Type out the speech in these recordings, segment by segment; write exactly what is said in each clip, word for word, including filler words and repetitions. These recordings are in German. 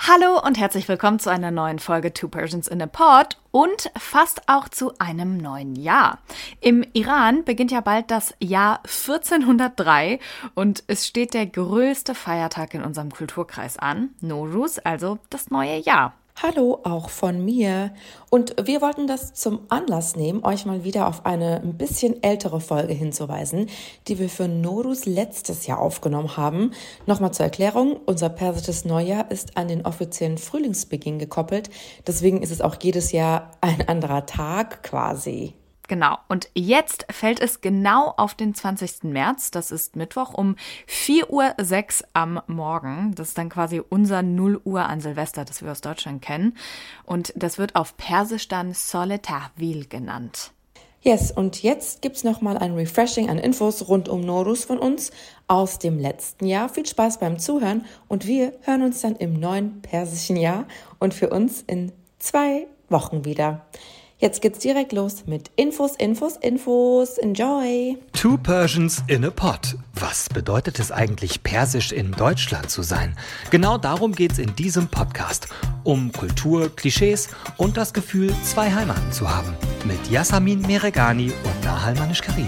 Hallo und herzlich willkommen zu einer neuen Folge Two Persians in a Pod und fast auch zu einem neuen Jahr. Im Iran beginnt ja bald das Jahr vierzehnhundertdrei und es steht der größte Feiertag in unserem Kulturkreis an, Nowruz, also das neue Jahr. Hallo, auch von mir. Und wir wollten das zum Anlass nehmen, euch mal wieder auf eine ein bisschen ältere Folge hinzuweisen, die wir für Nowruz letztes Jahr aufgenommen haben. Nochmal zur Erklärung, unser persisches Neujahr ist an den offiziellen Frühlingsbeginn gekoppelt. Deswegen ist es auch jedes Jahr ein anderer Tag quasi. Genau, und jetzt fällt es genau auf den zwanzigsten März, das ist Mittwoch, um vier Uhr sechs am Morgen. Das ist dann quasi unser null Uhr an Silvester, das wir aus Deutschland kennen. Und das wird auf Persisch dann Sol Tahvil genannt. Yes, und jetzt gibt's nochmal ein Refreshing an Infos rund um Nowruz von uns aus dem letzten Jahr. Viel Spaß beim Zuhören und wir hören uns dann im neuen persischen Jahr und für uns in zwei Wochen wieder. Jetzt geht's direkt los mit Infos, Infos, Infos. Enjoy! Two Persians in a Pod. Was bedeutet es eigentlich, persisch in Deutschland zu sein? Genau darum geht's in diesem Podcast. Um Kultur, Klischees und das Gefühl, zwei Heimaten zu haben. Mit Yasamin Meregani und Nahal Manish-Karimi.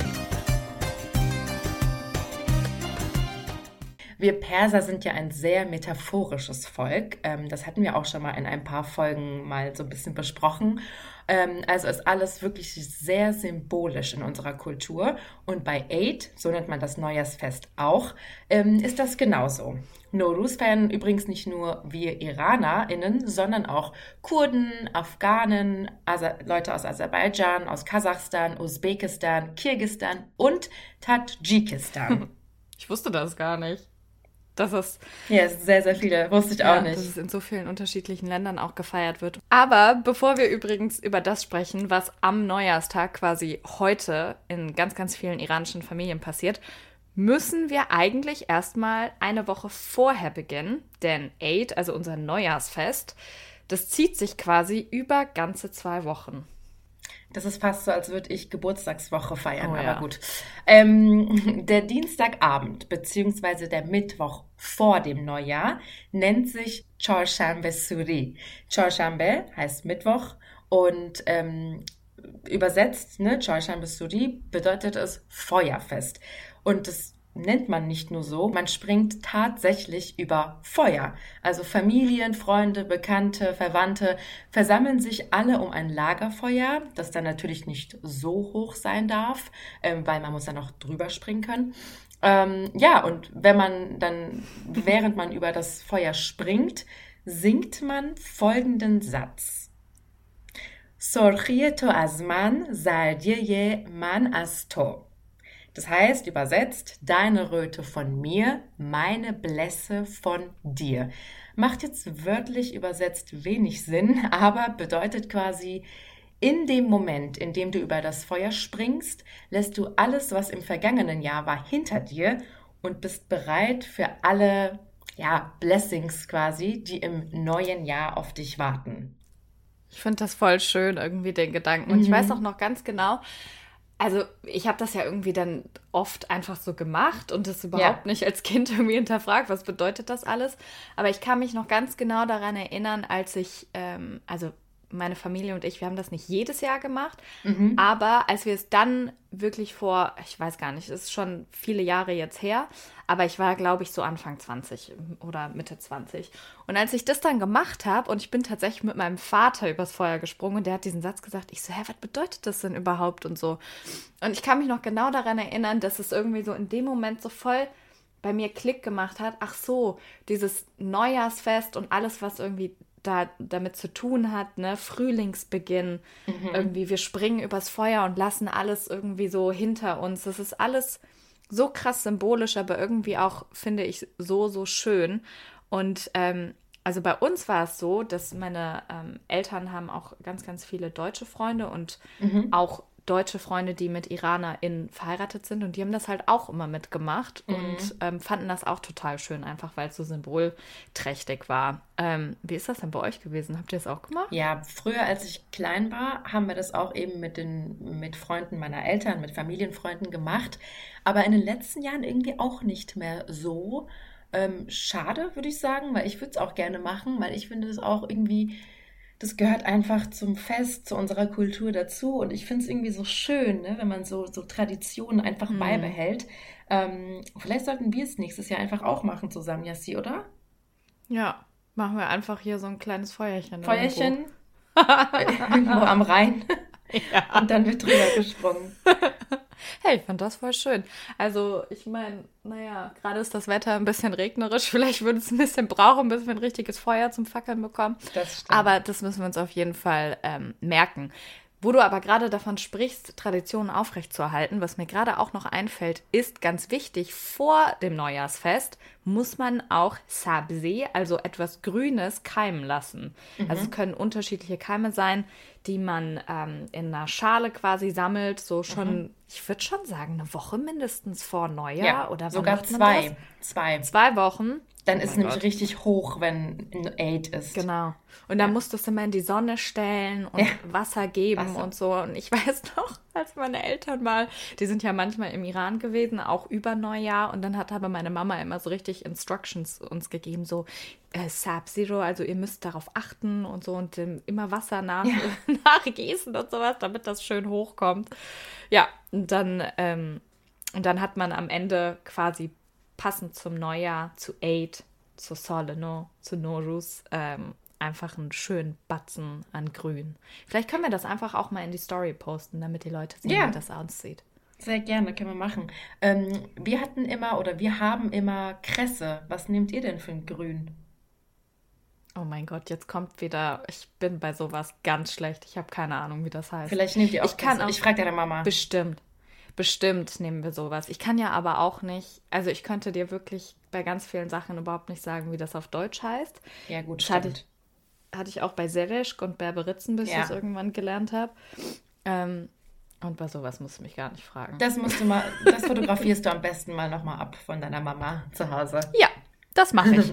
Wir Perser sind ja ein sehr metaphorisches Volk. Das hatten wir auch schon mal in ein paar Folgen mal so ein bisschen besprochen. Also ist alles wirklich sehr symbolisch in unserer Kultur. Und bei Eid, so nennt man das Neujahrsfest auch, ist das genauso. Nowruz feiern übrigens nicht nur wir IranerInnen, sondern auch Kurden, Afghanen, Aser- Leute aus Aserbaidschan, aus Kasachstan, Usbekistan, Kirgisistan und Tadschikistan. Ich wusste das gar nicht. Dass es, ja, es sind sehr, sehr viele, wusste ich ja, auch nicht. Dass es in so vielen unterschiedlichen Ländern auch gefeiert wird. Aber bevor wir übrigens über das sprechen, was am Neujahrstag quasi heute in ganz, ganz vielen iranischen Familien passiert, müssen wir eigentlich erstmal eine Woche vorher beginnen. Denn Eid, also unser Neujahrsfest, das zieht sich quasi über ganze zwei Wochen. Das ist fast so, als würde ich Geburtstagswoche feiern, Oh, aber ja. gut. Ähm, der Dienstagabend beziehungsweise der Mittwoch vor dem Neujahr nennt sich Chorshanbe Suri. Chorshanbe heißt Mittwoch und ähm, übersetzt, ne, Chorshanbe Suri bedeutet es Feuerfest. Und das nennt man nicht nur so, man springt tatsächlich über Feuer. Also Familien, Freunde, Bekannte, Verwandte versammeln sich alle um ein Lagerfeuer, das dann natürlich nicht so hoch sein darf, ähm, weil man muss dann noch drüber springen können. Ähm, ja, und wenn man dann, während man über das Feuer springt, singt man folgenden Satz. Sorkhie to az man, zardie man az to. Das heißt, übersetzt, deine Röte von mir, meine Blässe von dir. Macht jetzt wörtlich übersetzt wenig Sinn, aber bedeutet quasi, in dem Moment, in dem du über das Feuer springst, lässt du alles, was im vergangenen Jahr war, hinter dir und bist bereit für alle, ja, Blessings quasi, die im neuen Jahr auf dich warten. Ich finde das voll schön, irgendwie den Gedanken. Und Mhm. ich weiß auch noch ganz genau, also ich habe das ja irgendwie dann oft einfach so gemacht und das überhaupt Ja. nicht als Kind irgendwie hinterfragt, was bedeutet das alles. Aber ich kann mich noch ganz genau daran erinnern, als ich, ähm, also meine Familie und ich, wir haben das nicht jedes Jahr gemacht, Mhm. aber als wir es dann wirklich vor, ich weiß gar nicht, es ist schon viele Jahre jetzt her, aber ich war, glaube ich, so Anfang zwanzig oder Mitte zwanzig. Und als ich das dann gemacht habe und ich bin tatsächlich mit meinem Vater übers Feuer gesprungen und der hat diesen Satz gesagt, ich so, hä, was bedeutet das denn überhaupt und so. Und ich kann mich noch genau daran erinnern, dass es irgendwie so in dem Moment so voll bei mir Klick gemacht hat, ach so, dieses Neujahrsfest und alles, was irgendwie da damit zu tun hat, ne, Frühlingsbeginn, Mhm. irgendwie, wir springen übers Feuer und lassen alles irgendwie so hinter uns. Das ist alles so krass symbolisch, aber irgendwie auch, finde ich, so, so schön. Und ähm, also bei uns war es so, dass meine ähm, Eltern haben auch ganz, ganz viele deutsche Freunde und Mhm. auch deutsche Freunde, die mit IranerInnen verheiratet sind und die haben das halt auch immer mitgemacht Mhm. und ähm, fanden das auch total schön, einfach weil es so symbolträchtig war. Ähm, wie ist das denn bei euch gewesen? Habt ihr das auch gemacht? Ja, früher, als ich klein war, haben wir das auch eben mit den mit Freunden meiner Eltern, mit Familienfreunden gemacht. Aber in den letzten Jahren irgendwie auch nicht mehr so. Ähm, schade, würde ich sagen, weil ich würde es auch gerne machen, weil ich finde das auch irgendwie, das gehört einfach zum Fest, zu unserer Kultur dazu. Und ich finde es irgendwie so schön, ne, wenn man so, so Traditionen einfach Hm. beibehält. Ähm, vielleicht sollten wir es nächstes Jahr einfach auch machen zusammen, Jassi, oder? Ja, machen wir einfach hier so ein kleines Feuerchen. Feuerchen irgendwo am Rhein Ja. und dann wird drüber gesprungen. Hey, ich fand das voll schön. Also, ich meine, naja, gerade ist das Wetter ein bisschen regnerisch. Vielleicht würde es ein bisschen brauchen, bis wir ein richtiges Feuer zum Fackeln bekommen. Das stimmt. Aber das müssen wir uns auf jeden Fall ähm, merken. Wo du aber gerade davon sprichst, Traditionen aufrechtzuerhalten, was mir gerade auch noch einfällt, ist ganz wichtig, vor dem Neujahrsfest muss man auch Sabzi, also etwas Grünes, keimen lassen. Mhm. Also es können unterschiedliche Keime sein, die man ähm, in einer Schale quasi sammelt, so schon, mhm. ich würde schon sagen, eine Woche mindestens vor Neujahr. Ja, oder wann sogar macht man zwei. das? Zwei. Zwei Wochen. Dann Oh ist es mein nämlich Gott. richtig hoch, wenn ein Aid ist. Genau. Und dann Ja. musst du es immer in die Sonne stellen und Ja. Wasser geben Wasser. und so. Und ich weiß noch, als meine Eltern mal, die sind ja manchmal im Iran gewesen, auch über Neujahr. Und dann hat aber meine Mama immer so richtig Instructions uns gegeben, so äh, Sub-Zero, also ihr müsst darauf achten und so und ähm, immer Wasser nach, Ja. nachgießen und sowas, damit das schön hochkommt. Ja, und dann, ähm, und dann hat man am Ende quasi passend zum Neujahr, zu Eid, zu Soleno, zu Nowruz, ähm, einfach einen schönen Batzen an Grün. Vielleicht können wir das einfach auch mal in die Story posten, damit die Leute sehen, Ja. wie das aussieht. Sehr gerne, können wir machen. Ähm, wir hatten immer oder wir haben immer Kresse. Was nehmt ihr denn für ein Grün? Oh mein Gott, jetzt kommt wieder, ich bin bei sowas ganz schlecht. Ich habe keine Ahnung, wie das heißt. Vielleicht nehmt ihr auch Ich kann Kresse. auch- Ich frage deine Mama. Bestimmt. Bestimmt nehmen wir sowas. Ich kann ja aber auch nicht, also ich könnte dir wirklich bei ganz vielen Sachen überhaupt nicht sagen, wie das auf Deutsch heißt. Ja, gut, Das hatte stimmt. ich, hatte ich auch bei Sereschk und Berberitzen, bis Ja. ich es irgendwann gelernt habe. Ähm, und bei sowas musst du mich gar nicht fragen. Das musst du mal, das fotografierst du am besten mal nochmal ab von deiner Mama zu Hause. Ja, das mache ich.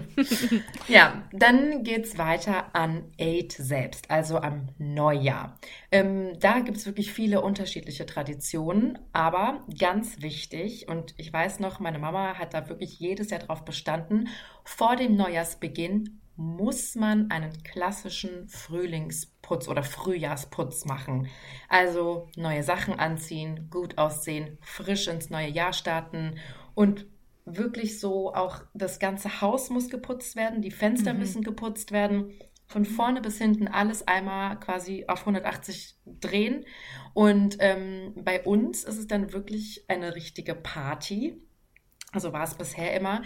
Ja, dann geht's weiter an Eid selbst, also am Neujahr. Ähm, da gibt es wirklich viele unterschiedliche Traditionen, aber ganz wichtig, und ich weiß noch, meine Mama hat da wirklich jedes Jahr drauf bestanden, vor dem Neujahrsbeginn muss man einen klassischen Frühlingsputz oder Frühjahrsputz machen. Also neue Sachen anziehen, gut aussehen, frisch ins neue Jahr starten und wirklich so auch das ganze Haus muss geputzt werden, die Fenster Mhm. müssen geputzt werden, von vorne bis hinten alles einmal quasi auf hundertachtzig drehen. Und ähm, bei uns ist es dann wirklich eine richtige Party. Also war es bisher immer.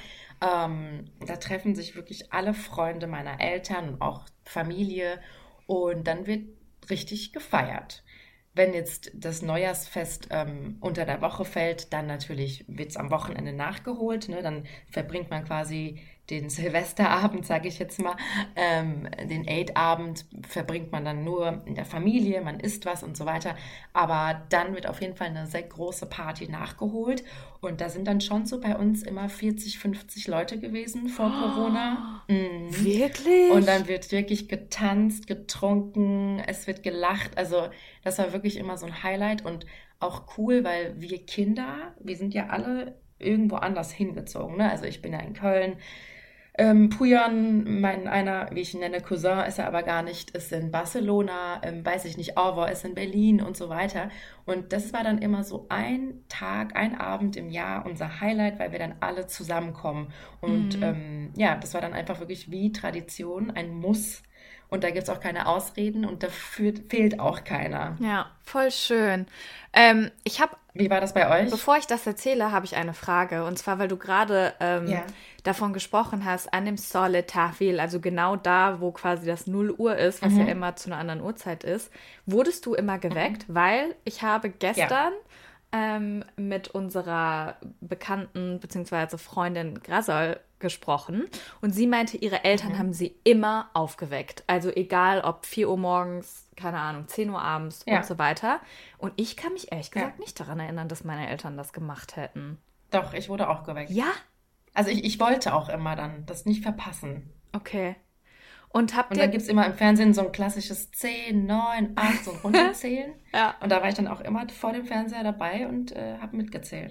Ähm, da treffen sich wirklich alle Freunde meiner Eltern und auch Familie und dann wird richtig gefeiert. Wenn jetzt das Neujahrsfest ähm, unter der Woche fällt, dann natürlich wird es am Wochenende nachgeholt. Ne? Dann verbringt man quasi den Silvesterabend, sage ich jetzt mal, ähm, den Eid-Abend verbringt man dann nur in der Familie, man isst was und so weiter. Aber dann wird auf jeden Fall eine sehr große Party nachgeholt. Und da sind dann schon so bei uns immer vierzig, fünfzig Leute gewesen vor Corona. Mhm. Wirklich? Und dann wird wirklich getanzt, getrunken, es wird gelacht. Also das war wirklich immer so ein Highlight und auch cool, weil wir Kinder, wir sind ja alle irgendwo anders hingezogen. Ne? Also ich bin ja in Köln. Ähm, Pujan, mein einer, wie ich ihn nenne, Cousin, ist er aber gar nicht, ist in Barcelona, ähm, weiß ich nicht, Orwell ist in Berlin und so weiter. Und das war dann immer so ein Tag, ein Abend im Jahr unser Highlight, weil wir dann alle zusammenkommen. Und Mhm. ähm, ja, das war dann einfach wirklich wie Tradition, ein Muss. Und da gibt es auch keine Ausreden und dafür fehlt auch keiner. Ja, voll schön. Ähm, ich habe, Wie war das bei euch? bevor ich das erzähle, habe ich eine Frage. Und zwar, weil du gerade ähm, Ja. davon gesprochen hast, an dem Sole Tahvil, also genau da, wo quasi das null Uhr ist, was Mhm. ja immer zu einer anderen Uhrzeit ist. Wurdest du immer geweckt? Weil ich habe gestern ähm, mit unserer Bekannten bzw. Freundin Grasol gesprochen und sie meinte, ihre Eltern Mhm. haben sie immer aufgeweckt. Also egal, ob vier Uhr morgens, keine Ahnung, zehn Uhr abends Ja. und so weiter. Und ich kann mich ehrlich Ja. gesagt nicht daran erinnern, dass meine Eltern das gemacht hätten. Doch, ich wurde auch geweckt. Ja? Also ich, ich wollte auch immer dann das nicht verpassen. Okay. Und habt Und ihr... dann gibt es immer im Fernsehen so ein klassisches zehn, neun, acht, so ein Runterzählen. Ja. Und da war ich dann auch immer vor dem Fernseher dabei und äh, habe mitgezählt, ja.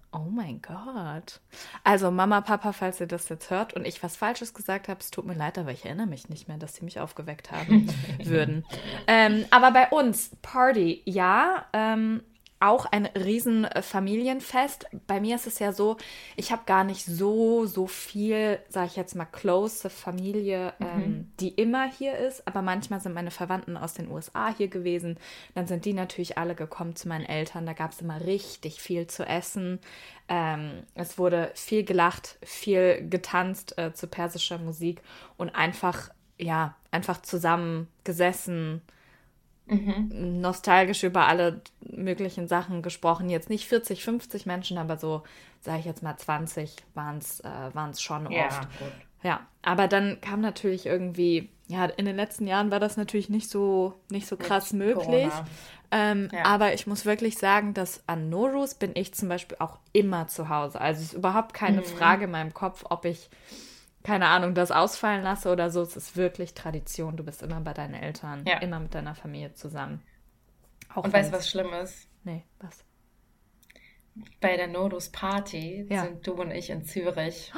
Oh mein Gott. Also Mama, Papa, falls ihr das jetzt hört und ich was Falsches gesagt habe, es tut mir leid, aber ich erinnere mich nicht mehr, dass sie mich aufgeweckt haben würden. Ähm, aber bei uns, Party, ja, ähm, auch ein riesen Familienfest. Bei mir ist es ja so, ich habe gar nicht so, so viel, sage ich jetzt mal, close Familie, mhm. ähm, die immer hier ist. Aber manchmal sind meine Verwandten aus den U S A hier gewesen. Dann sind die natürlich alle gekommen zu meinen Eltern. Da gab es immer richtig viel zu essen. Ähm, es wurde viel gelacht, viel getanzt äh, zu persischer Musik und einfach, ja, einfach zusammen gesessen, Mhm. nostalgisch über alle möglichen Sachen gesprochen. Jetzt nicht vierzig, fünfzig Menschen, aber so, sage ich jetzt mal zwanzig waren es äh, schon ja, oft. Gut. Ja, aber dann kam natürlich irgendwie, ja, in den letzten Jahren war das natürlich nicht so, nicht so krass Mit möglich. Ähm, ja. Aber ich muss wirklich sagen, dass an Nowruz bin ich zum Beispiel auch immer zu Hause. Also es ist überhaupt keine mhm. Frage in meinem Kopf, ob ich keine Ahnung, das ausfallen lasse oder so. Es ist wirklich Tradition. Du bist immer bei deinen Eltern, ja. immer mit deiner Familie zusammen. Auch und weißt du, was schlimm ist? Nee, was? Bei der Nowruz-Party ja. sind du und ich in Zürich.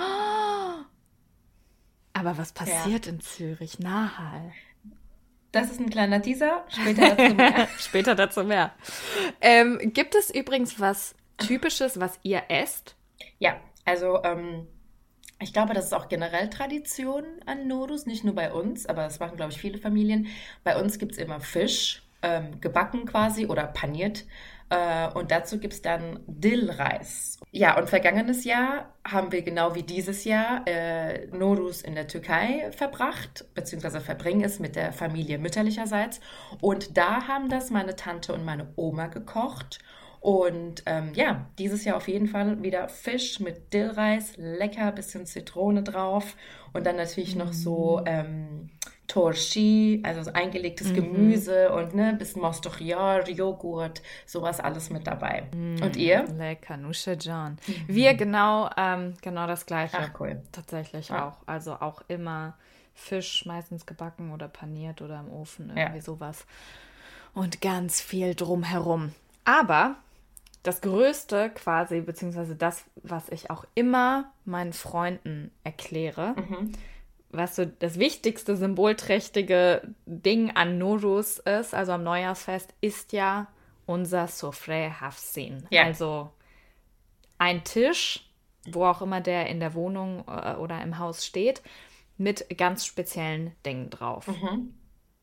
Aber was passiert ja. in Zürich? Nahal. Das ist ein kleiner Teaser. Später dazu mehr. Später dazu mehr. Ähm, gibt es übrigens was Typisches, was ihr esst? Ja, also ähm, ich glaube, das ist auch generell Tradition an Nowruz, nicht nur bei uns, aber das machen, glaube ich, viele Familien. Bei uns gibt es immer Fisch, ähm, gebacken quasi oder paniert. Äh, und dazu gibt es dann Dillreis. Ja, und vergangenes Jahr haben wir genau wie dieses Jahr äh, Nowruz in der Türkei verbracht, beziehungsweise verbringen es mit der Familie mütterlicherseits. Und da haben das meine Tante und meine Oma gekocht. Und ähm, ja, dieses Jahr auf jeden Fall wieder Fisch mit Dillreis, lecker, bisschen Zitrone drauf und dann natürlich mm. noch so ähm, Torshi, also so eingelegtes mm-hmm. Gemüse und ne, bisschen Mostochiar, Joghurt, sowas alles mit dabei. Mm. Und ihr? Lecker, Nushajan. Mm. Wir genau, ähm, genau das Gleiche. Ach cool. Tatsächlich ja. auch. Also auch immer Fisch, meistens gebacken oder paniert oder im Ofen, irgendwie ja. sowas. Und ganz viel drumherum. Aber das Größte quasi, beziehungsweise das, was ich auch immer meinen Freunden erkläre, mhm. was so das wichtigste symbolträchtige Ding an Nowruz ist, also am Neujahrsfest, ist ja unser Sofre Hafsin. Ja. Also ein Tisch, wo auch immer der in der Wohnung äh, oder im Haus steht, mit ganz speziellen Dingen drauf. Mhm.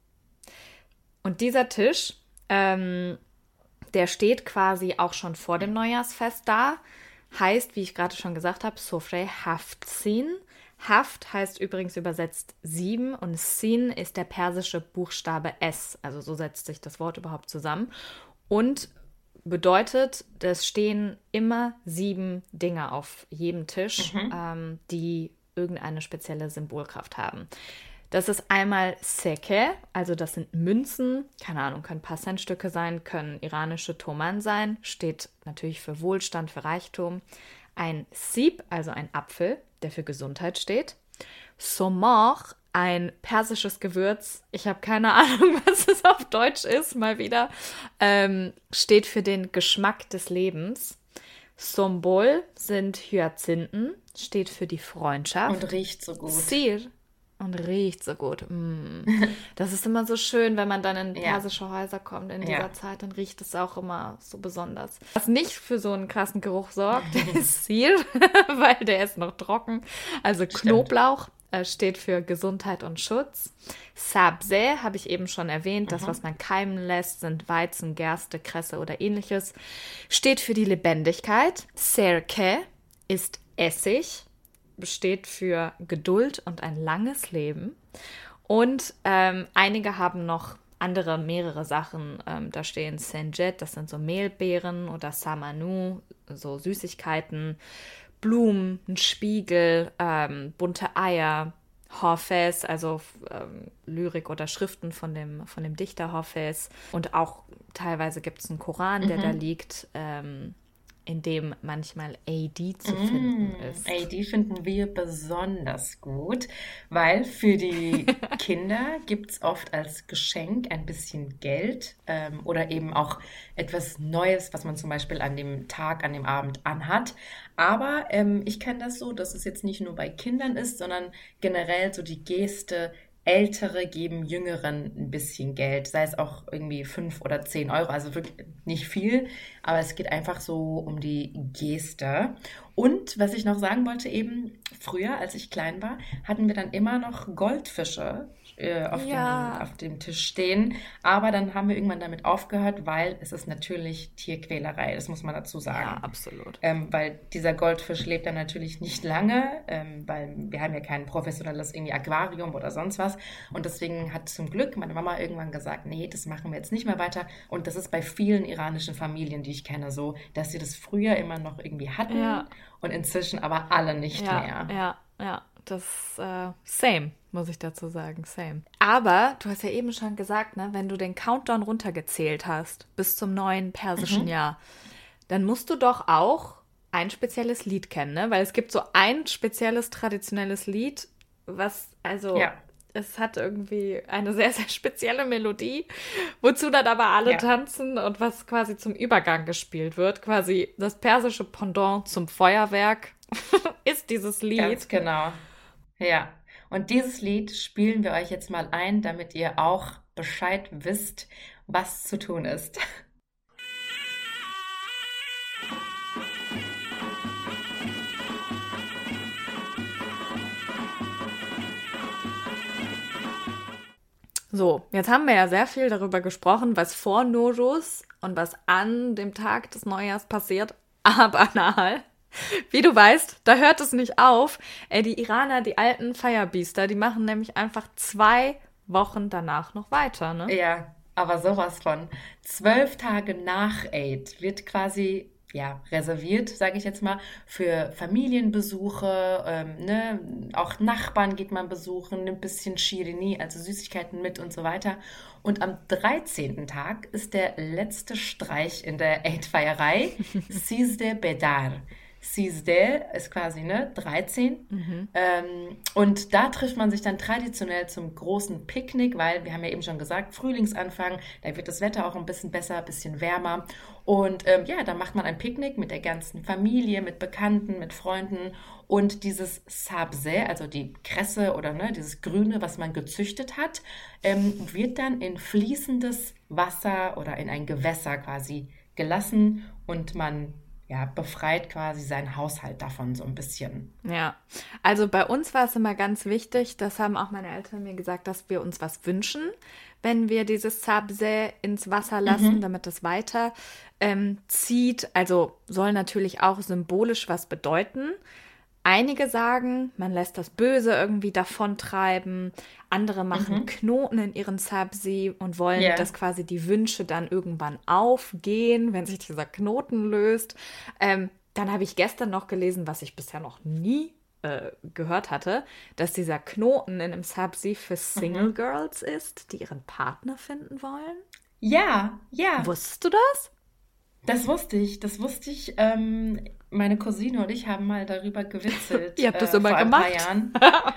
Und dieser Tisch, ähm, der steht quasi auch schon vor dem Neujahrsfest da. Heißt, wie ich gerade schon gesagt habe, Sofre Hafsin. Haft heißt übrigens übersetzt sieben und Sin ist der persische Buchstabe S. Also so setzt sich das Wort überhaupt zusammen. Und bedeutet, es stehen immer sieben Dinge auf jedem Tisch, mhm. ähm, die irgendeine spezielle Symbolkraft haben. Das ist einmal Seke, also das sind Münzen, keine Ahnung, können ein paar Centstücke sein, können iranische Toman sein, steht natürlich für Wohlstand, für Reichtum. Ein Sib, also ein Apfel, der für Gesundheit steht. Somor, ein persisches Gewürz, ich habe keine Ahnung, was es auf Deutsch ist, mal wieder, ähm, steht für den Geschmack des Lebens. Sombol sind Hyazinthen, steht für die Freundschaft. Und riecht so gut. Sir und riecht so gut. Mm. Das ist immer so schön, wenn man dann in persische ja. Häuser kommt in dieser ja. Zeit, dann riecht es auch immer so besonders. Was nicht für so einen krassen Geruch sorgt, ist Sir, weil der ist noch trocken. Also Stimmt. Knoblauch äh, steht für Gesundheit und Schutz. Sabze habe ich eben schon erwähnt. Mhm. Das, was man keimen lässt, sind Weizen, Gerste, Kresse oder ähnliches. Steht für die Lebendigkeit. Serke ist Essig. Steht für Geduld und ein langes Leben. Und ähm, einige haben noch andere, mehrere Sachen. Ähm, da stehen Senjet, das sind so Mehlbeeren, oder Samanu, so Süßigkeiten, Blumen, ein Spiegel, ähm, bunte Eier, Hafez, also ähm, Lyrik oder Schriften von dem, von dem Dichter Hafez. Und auch teilweise gibt es einen Koran, der mhm. da liegt. Ähm, in dem manchmal A D zu finden Mm, ist. A D finden wir besonders gut, weil für die Kinder gibt es oft als Geschenk ein bisschen Geld ähm, oder eben auch etwas Neues, was man zum Beispiel an dem Tag, an dem Abend anhat. Aber ähm, ich kenne das so, dass es jetzt nicht nur bei Kindern ist, sondern generell so die Geste, Ältere geben Jüngeren ein bisschen Geld, sei es auch irgendwie fünf oder zehn Euro, also wirklich nicht viel, aber es geht einfach so um die Geste. Und was ich noch sagen wollte, eben früher, als ich klein war, hatten wir dann immer noch Goldfische äh, auf dem, Ja, auf dem Tisch stehen, aber dann haben wir irgendwann damit aufgehört, weil es ist natürlich Tierquälerei, das muss man dazu ja, sagen. absolut. Ähm, weil dieser Goldfisch lebt dann natürlich nicht lange, ähm, weil wir haben ja kein professionelles irgendwie Aquarium oder sonst was. Und deswegen hat zum Glück meine Mama irgendwann gesagt, nee, das machen wir jetzt nicht mehr weiter. Und das ist bei vielen iranischen Familien, die ich kenne, so, dass sie das früher immer noch irgendwie hatten Ja, und inzwischen aber alle nicht ja, mehr. ja, ja. Das äh, same, muss ich dazu sagen, same. Aber du hast ja eben schon gesagt, ne, wenn du den Countdown runtergezählt hast bis zum neuen persischen Mhm. Jahr, dann musst du doch auch ein spezielles Lied kennen, ne? Weil es gibt so ein spezielles traditionelles Lied, was, also, Ja, es hat irgendwie eine sehr, sehr spezielle Melodie, wozu dann aber alle ja, tanzen und was quasi zum Übergang gespielt wird. Quasi das persische Pendant zum Feuerwerk ist dieses ganz Lied. genau. Ja. Und dieses Lied spielen wir euch jetzt mal ein, damit ihr auch Bescheid wisst, was zu tun ist. So, jetzt haben wir ja sehr viel darüber gesprochen, was vor Nowruz und was an dem Tag des Neujahrs passiert. Aber Nahal, wie du weißt, da hört es nicht auf. Ey, die Iraner, die alten Firebeaster, die machen nämlich einfach zwei Wochen danach noch weiter, ne? Ja, aber sowas von. Zwölf Tage nach Eid wird quasi, ja, reserviert, sage ich jetzt mal, für Familienbesuche, ähm, ne? Auch Nachbarn geht man besuchen, nimmt ein bisschen Shirini, also Süßigkeiten mit und so weiter. Und am dreizehnten Tag ist der letzte Streich in der Eid-Feierei, Sizde Bedar. Sizde ist quasi, ne, dreizehn. Ähm, und da trifft man sich dann traditionell zum großen Picknick, weil wir haben ja eben schon gesagt, Frühlingsanfang, da wird das Wetter auch ein bisschen besser, ein bisschen wärmer. Und ähm, ja, da macht man ein Picknick mit der ganzen Familie, mit Bekannten, mit Freunden. Und dieses Sabze, also die Kresse oder ne, dieses Grüne, was man gezüchtet hat, ähm, wird dann in fließendes Wasser oder in ein Gewässer quasi gelassen und man ja, befreit quasi seinen Haushalt davon so ein bisschen. Ja, also bei uns war es immer ganz wichtig, das haben auch meine Eltern mir gesagt, dass wir uns was wünschen, wenn wir dieses Sabze ins Wasser lassen, Mhm. damit es weiter ähm, zieht. Also soll natürlich auch symbolisch was bedeuten. Einige sagen, man lässt das Böse irgendwie davontreiben. Andere machen Mhm. Knoten in ihren Sabzi und wollen, Ja. dass quasi die Wünsche dann irgendwann aufgehen, wenn sich dieser Knoten löst. Ähm, dann habe ich gestern noch gelesen, was ich bisher noch nie äh, gehört hatte, dass dieser Knoten in einem Sabzi für Single Mhm. Girls ist, die ihren Partner finden wollen. Ja, ja, Wusstest du das? das wusste ich, das wusste ich. Ähm, meine Cousine und ich haben mal darüber gewitzelt Ihr habt das äh, immer vor ein paar gemacht. Jahren.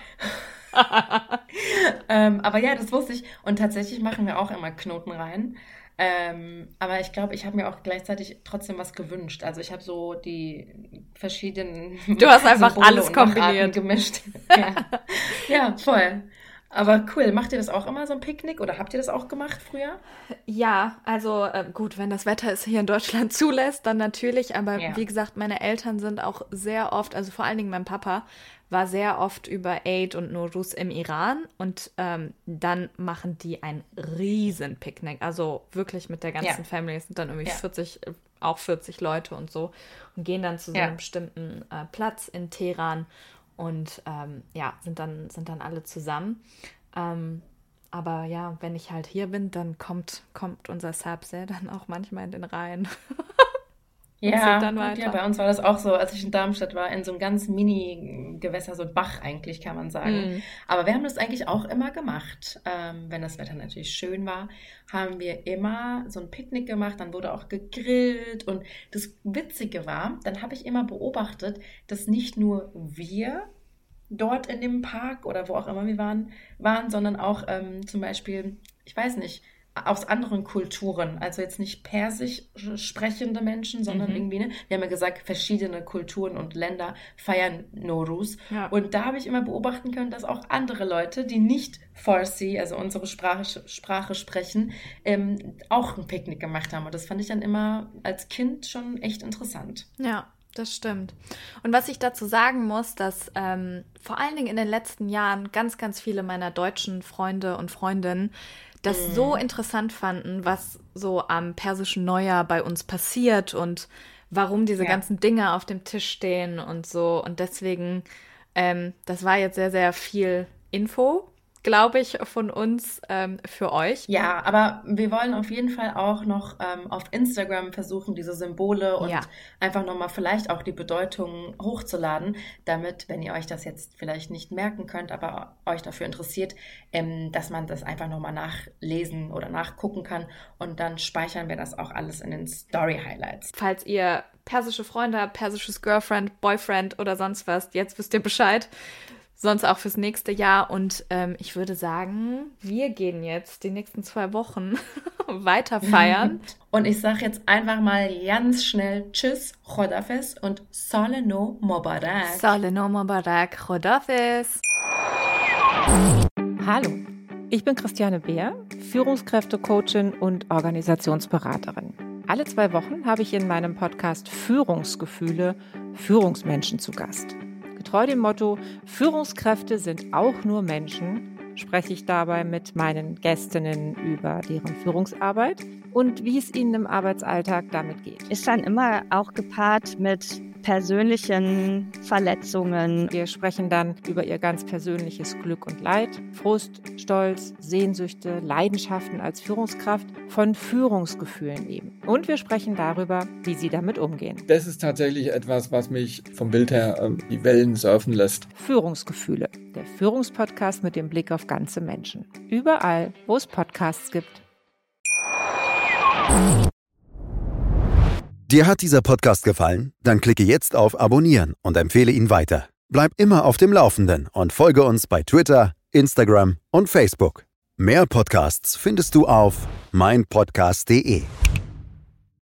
Ähm, aber ja, das wusste ich. Und tatsächlich machen wir auch immer Knoten rein. Ähm, aber ich glaube, ich habe mir auch gleichzeitig trotzdem was gewünscht. Also ich habe so die verschiedenen Du hast einfach Symbole alles und Macharten kombiniert. gemischt. Ja. Ja, voll. Aber cool. Macht ihr das auch immer so ein Picknick oder habt ihr das auch gemacht früher? Ja, also äh, gut, wenn das Wetter es hier in Deutschland zulässt, dann natürlich. Aber Ja. wie gesagt, meine Eltern sind auch sehr oft, also vor allen Dingen mein Papa, war sehr oft über Eid und Nowruz im Iran und ähm, dann machen die ein riesen Picknick. Also wirklich mit der ganzen Ja. Family. Es sind dann irgendwie Ja. vierzig, äh, auch vierzig Leute und so und gehen dann zu so Ja. einem bestimmten äh, Platz in Teheran und ähm, ja, sind dann, sind dann alle zusammen. Ähm, aber ja, wenn ich halt hier bin, dann kommt, kommt unser Sabze dann auch manchmal in den Reihen. Ja, dann weiter. ja, bei uns war das auch so, als ich in Darmstadt war, in so einem ganz Mini-Gewässer, so ein Bach eigentlich, kann man sagen. Mm. Aber wir haben das eigentlich auch immer gemacht. Ähm, wenn das Wetter natürlich schön war, haben wir immer so ein Picknick gemacht, dann wurde auch gegrillt. Und das Witzige war, dann habe ich immer beobachtet, dass nicht nur wir dort in dem Park oder wo auch immer wir waren, waren sondern auch ähm, zum Beispiel, ich weiß nicht, aus anderen Kulturen, also jetzt nicht persisch sprechende Menschen, sondern Mhm. irgendwie, ne? Wir haben ja gesagt, verschiedene Kulturen und Länder feiern Nowruz. Ja. Und da habe ich immer beobachten können, dass auch andere Leute, die nicht Farsi, also unsere Sprache, Sprache sprechen, ähm, auch ein Picknick gemacht haben. Und das fand ich dann immer als Kind schon echt interessant. Ja, das stimmt. Und was ich dazu sagen muss, dass ähm, vor allen Dingen in den letzten Jahren ganz, ganz viele meiner deutschen Freunde und Freundinnen das Mhm. so interessant fanden, was so am persischen Neujahr bei uns passiert und warum diese Ja. ganzen Dinge auf dem Tisch stehen und so. Und deswegen, ähm, das war jetzt sehr, sehr viel Info, glaube ich, von uns ähm, für euch. Ja, aber wir wollen auf jeden Fall auch noch ähm, auf Instagram versuchen, diese Symbole und Ja. einfach nochmal vielleicht auch die Bedeutung hochzuladen, damit, wenn ihr euch das jetzt vielleicht nicht merken könnt, aber euch dafür interessiert, ähm, dass man das einfach nochmal nachlesen oder nachgucken kann und dann speichern wir das auch alles in den Story-Highlights. Falls ihr persische Freunde habt, persisches Girlfriend, Boyfriend oder sonst was, jetzt wisst ihr Bescheid. Sonst auch fürs nächste Jahr. Und ähm, ich würde sagen, wir gehen jetzt die nächsten zwei Wochen weiter feiern. Und ich sage jetzt einfach mal ganz schnell Tschüss, Khodafes und Sale no Mubarak. Sale no Mubarak, Khodafis. Hallo, ich bin Christiane Beer, Führungskräftecoachin und Organisationsberaterin. Alle zwei Wochen habe ich in meinem Podcast Führungsgefühle Führungsmenschen zu Gast. Getreu dem Motto, Führungskräfte sind auch nur Menschen, spreche ich dabei mit meinen Gästinnen über deren Führungsarbeit und wie es ihnen im Arbeitsalltag damit geht. Ist dann immer auch gepaart mit persönlichen Verletzungen. Wir sprechen dann über ihr ganz persönliches Glück und Leid, Frust, Stolz, Sehnsüchte, Leidenschaften als Führungskraft, von Führungsgefühlen eben. Und wir sprechen darüber, wie sie damit umgehen. Das ist tatsächlich etwas, was mich vom Bild her ähm, die Wellen surfen lässt. Führungsgefühle, der Führungspodcast mit dem Blick auf ganze Menschen. Überall, wo es Podcasts gibt. Dir hat dieser Podcast gefallen? Dann klicke jetzt auf Abonnieren und empfehle ihn weiter. Bleib immer auf dem Laufenden und folge uns bei Twitter, Instagram und Facebook. Mehr Podcasts findest du auf mein podcast punkt de.